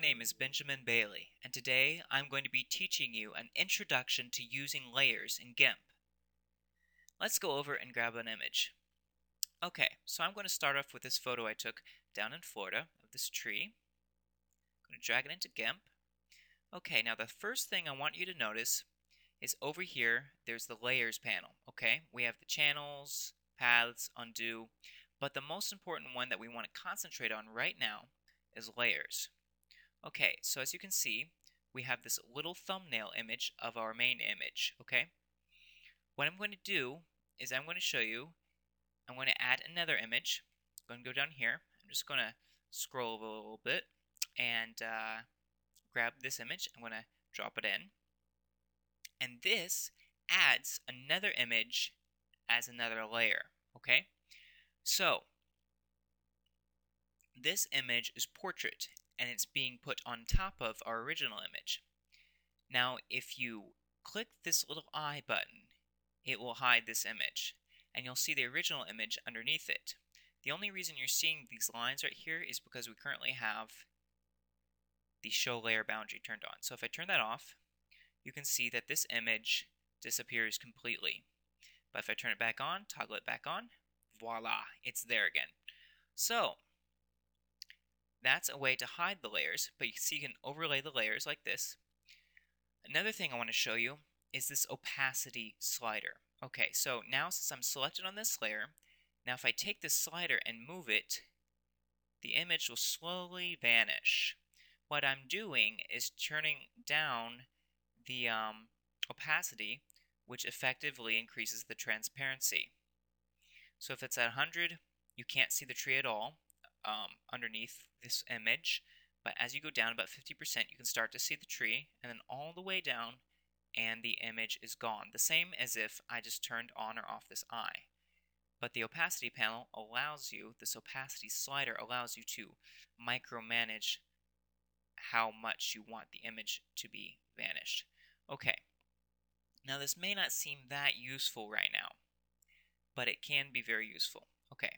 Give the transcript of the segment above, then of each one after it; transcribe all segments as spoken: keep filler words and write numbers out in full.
name is Benjamin Bailey, and today I'm going to be teaching you an introduction to using layers in GIMP. Let's go over and grab an image. Okay, so I'm going to start off with this photo I took down in Florida of this tree. I'm going to drag it into GIMP. Okay, now the first thing I want you to notice is over here there's the layers panel. Okay, we have the channels, paths, undo, but the most important one that we want to concentrate on right now is layers. Okay, so as you can see, we have this little thumbnail image of our main image, okay? What I'm going to do is I'm going to show you, I'm going to add another image. I'm going to go down here. I'm just going to scroll a little bit and uh, grab this image. I'm going to drop it in. And this adds another image as another layer, okay? So, this image is portrait, and it's being put on top of our original image. Now, if you click this little eye button, it will hide this image, and you'll see the original image underneath it. The only reason you're seeing these lines right here is because we currently have the show layer boundary turned on. So if I turn that off, you can see that this image disappears completely. But if I turn it back on, toggle it back on, voila, it's there again. So, that's a way to hide the layers, but you can see you can overlay the layers like this. Another thing I want to show you is this opacity slider. Okay, so now since I'm selected on this layer, now if I take this slider and move it, the image will slowly vanish. What I'm doing is turning down the um, opacity, which effectively increases the transparency. So if it's at one hundred, you can't see the tree at all. Um, underneath this image, but as you go down about fifty percent you can start to see the tree, and then all the way down and the image is gone, the same as if I just turned on or off this eye. But the opacity panel allows you, this opacity slider allows you to micromanage how much you want the image to be vanished. Okay, now this may not seem that useful right now, but it can be very useful. Okay,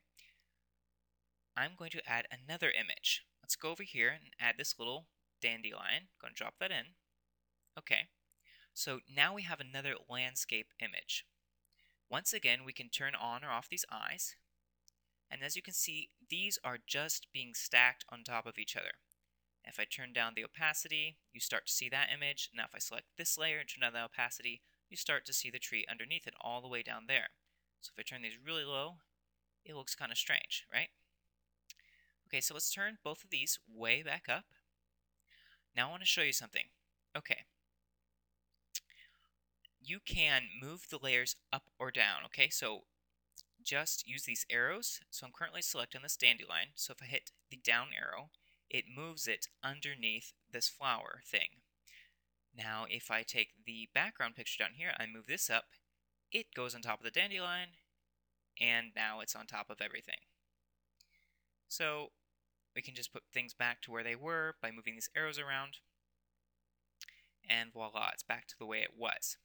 I'm going to add another image. Let's go over here and add this little dandelion. I'm going to drop that in. Okay, so now we have another landscape image. Once again, we can turn on or off these eyes. And as you can see, these are just being stacked on top of each other. If I turn down the opacity, you start to see that image. Now if I select this layer and turn down the opacity, you start to see the tree underneath it all the way down there. So if I turn these really low, it looks kind of strange, right? Okay, so let's turn both of these way back up. Now I want to show you something. Okay. You can move the layers up or down, okay? So just use these arrows. So I'm currently selecting this dandelion. So if I hit the down arrow, it moves it underneath this flower thing. Now if I take the background picture down here, I move this up, it goes on top of the dandelion, and now it's on top of everything. So we can just put things back to where they were by moving these arrows around, and voila, it's back to the way it was.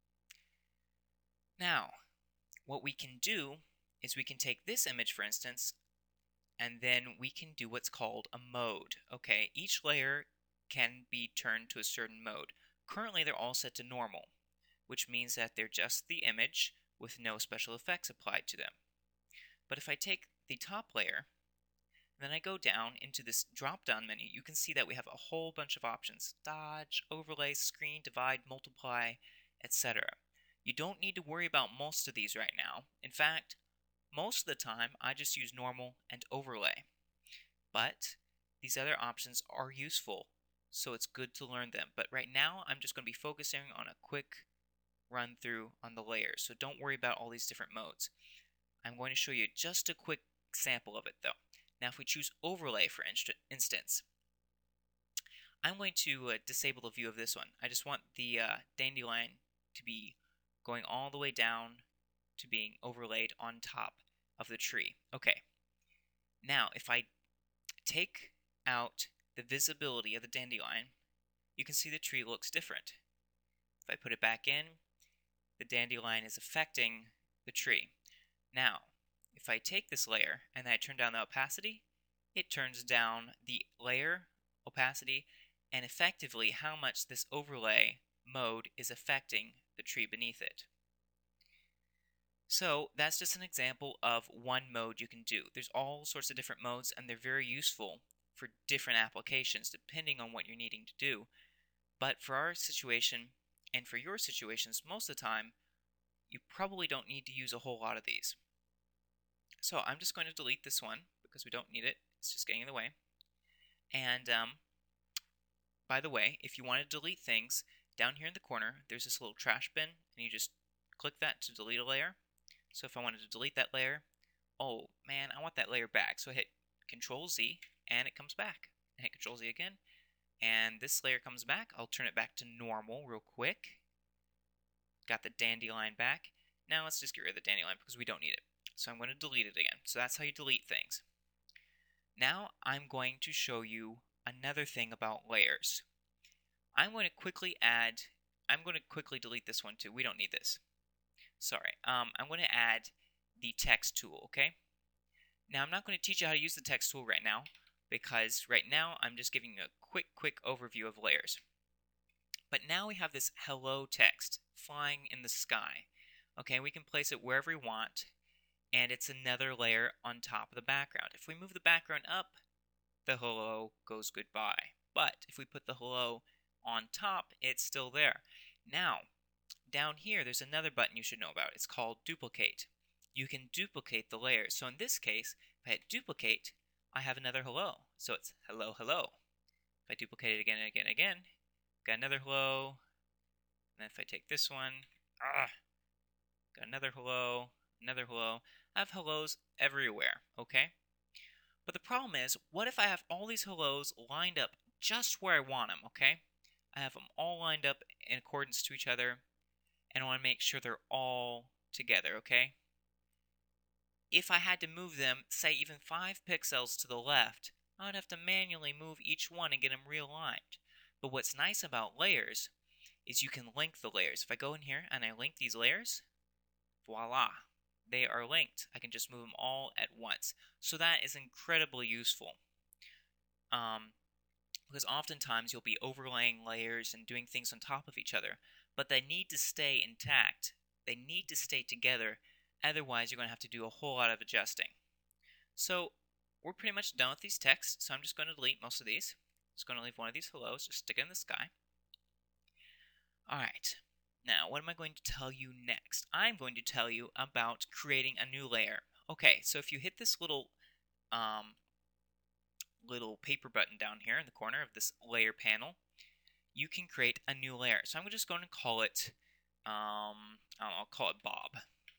Now, what we can do is we can take this image, for instance, and then we can do what's called a mode. Okay, each layer can be turned to a certain mode. Currently, they're all set to normal, which means that they're just the image with no special effects applied to them. But if I take the top layer, then I go down into this drop-down menu, you can see that we have a whole bunch of options. Dodge, overlay, screen, divide, multiply, et cetera. You don't need to worry about most of these right now. In fact, most of the time I just use normal and overlay. But these other options are useful, so it's good to learn them. But right now I'm just going to be focusing on a quick run through on the layers, so don't worry about all these different modes. I'm going to show you just a quick sample of it though. Now if we choose overlay for instance, I'm going to uh, disable the view of this one. I just want the uh, dandelion to be going all the way down to being overlaid on top of the tree. Okay, now if I take out the visibility of the dandelion, you can see the tree looks different. If I put it back in, the dandelion is affecting the tree. Now, if I take this layer and I turn down the opacity, it turns down the layer opacity, and effectively how much this overlay mode is affecting the tree beneath it. So that's just an example of one mode you can do. There's all sorts of different modes, and they're very useful for different applications depending on what you're needing to do. But for our situation and for your situations, most of the time you probably don't need to use a whole lot of these. So I'm just going to delete this one because we don't need it. It's just getting in the way. And um, by the way, if you want to delete things, down here in the corner there's this little trash bin, and you just click that to delete a layer. So if I wanted to delete that layer, oh man, I want that layer back. So I hit Control Z and it comes back. I hit Control Z again and this layer comes back. I'll turn it back to normal real quick. Got the dandelion back. Now let's just get rid of the dandelion because we don't need it. So I'm going to delete it again. So that's how you delete things. Now I'm going to show you another thing about layers. I'm going to quickly add, I'm going to quickly delete this one too. We don't need this. Sorry. Um, I'm going to add the text tool, okay? Now I'm not going to teach you how to use the text tool right now because right now I'm just giving you a quick, quick overview of layers. But now we have this hello text flying in the sky. Okay, we can place it wherever we want, and it's another layer on top of the background. If we move the background up, the hello goes goodbye. But if we put the hello on top, it's still there. Now, down here, there's another button you should know about. It's called Duplicate. You can duplicate the layers. So in this case, if I hit Duplicate, I have another hello. So it's hello, hello. If I duplicate it again and again and again, got another hello. And then if I take this one, ah, got another hello, another hello. I have hellos everywhere, okay? But the problem is, what if I have all these hellos lined up just where I want them, okay? I have them all lined up in accordance to each other, and I want to make sure they're all together, okay? If I had to move them, say even five pixels to the left, I would have to manually move each one and get them realigned. But what's nice about layers is you can link the layers. If I go in here and I link these layers, voila, they are linked. I can just move them all at once. So that is incredibly useful. Um, because oftentimes you'll be overlaying layers and doing things on top of each other, but they need to stay intact. They need to stay together. Otherwise, you're going to have to do a whole lot of adjusting. So we're pretty much done with these texts, so I'm just going to delete most of these. Just going to leave one of these hellos, just stick it in the sky. Alright, now what am I going to tell you next? I'm going to tell you about creating a new layer. Okay, so if you hit this little um, little paper button down here in the corner of this layer panel, you can create a new layer. So I'm just going to call it, um, I'll call it Bob.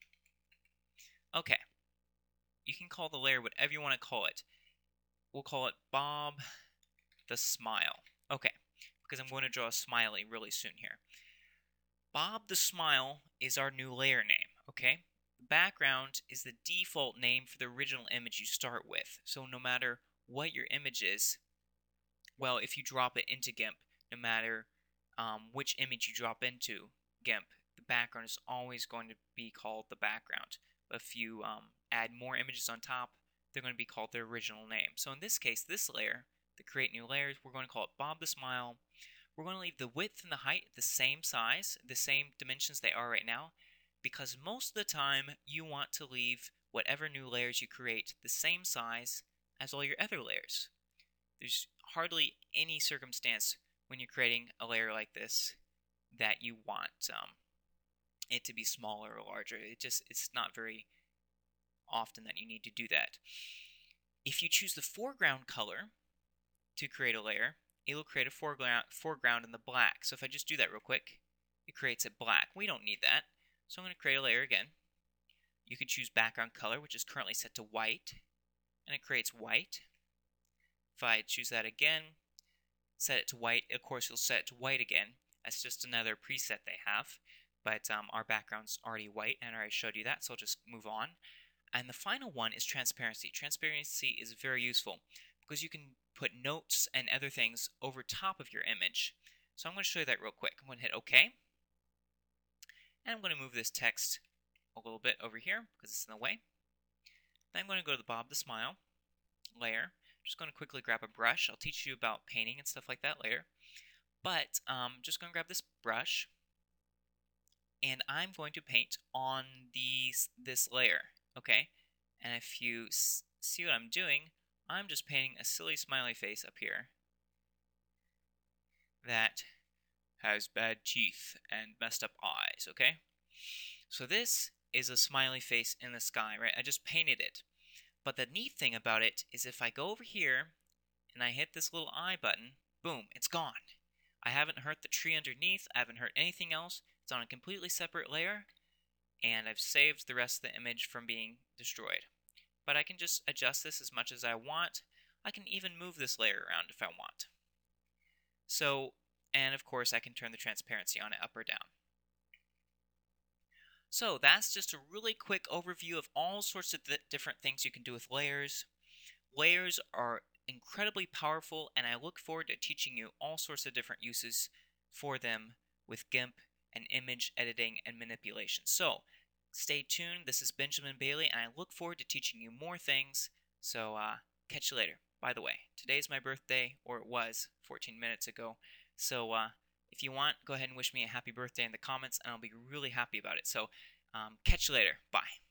Okay, you can call the layer whatever you want to call it. We'll call it Bob the Smile. Okay, because I'm going to draw a smiley really soon here. Bob the Smile is our new layer name, okay? The background is the default name for the original image you start with. So no matter what your image is, well, if you drop it into GIMP, no matter um, which image you drop into GIMP, the background is always going to be called the background. If you um, add more images on top, they're going to be called their original name. So in this case, this layer, the create new layers, we're going to call it Bob the Smile. We're going to leave the width and the height the same size, the same dimensions they are right now, because most of the time you want to leave whatever new layers you create the same size as all your other layers. There's hardly any circumstance when you're creating a layer like this that you want um, it to be smaller or larger. It just it's not very often that you need to do that. If you choose the foreground color to create a layer, it will create a foreground foreground in the black. So if I just do that real quick, it creates it black. We don't need that. So I'm going to create a layer again. You can choose background color, which is currently set to white, and it creates white. If I choose that again, set it to white, of course it'll set it to white again. That's just another preset they have. But um, our background's already white, and I already showed you that, so I'll just move on. And the final one is transparency. Transparency is very useful because you can put notes and other things over top of your image. So I'm going to show you that real quick. I'm going to hit OK. And I'm going to move this text a little bit over here because it's in the way. Then I'm going to go to the Bob the Smile layer. just going to quickly grab a brush. I'll teach you about painting and stuff like that later. But um, just going to grab this brush, and I'm going to paint on these this layer, okay? And if you s see what I'm doing, I'm just painting a silly smiley face up here that has bad teeth and messed up eyes, okay? So this is a smiley face in the sky, right? I just painted it. But the neat thing about it is if I go over here and I hit this little eye button, boom, it's gone. I haven't hurt the tree underneath, I haven't hurt anything else. It's on a completely separate layer, and I've saved the rest of the image from being destroyed. But I can just adjust this as much as I want. I can even move this layer around if I want. So, and of course I can turn the transparency on it up or down. So that's just a really quick overview of all sorts of th different things you can do with layers. Layers are incredibly powerful, and I look forward to teaching you all sorts of different uses for them with GIMP and image editing and manipulation. So stay tuned. This is Benjamin Bailey, and I look forward to teaching you more things. So uh, catch you later. By the way, today's my birthday, or it was fourteen minutes ago. So uh, if you want, go ahead and wish me a happy birthday in the comments, and I'll be really happy about it. So um, catch you later. Bye.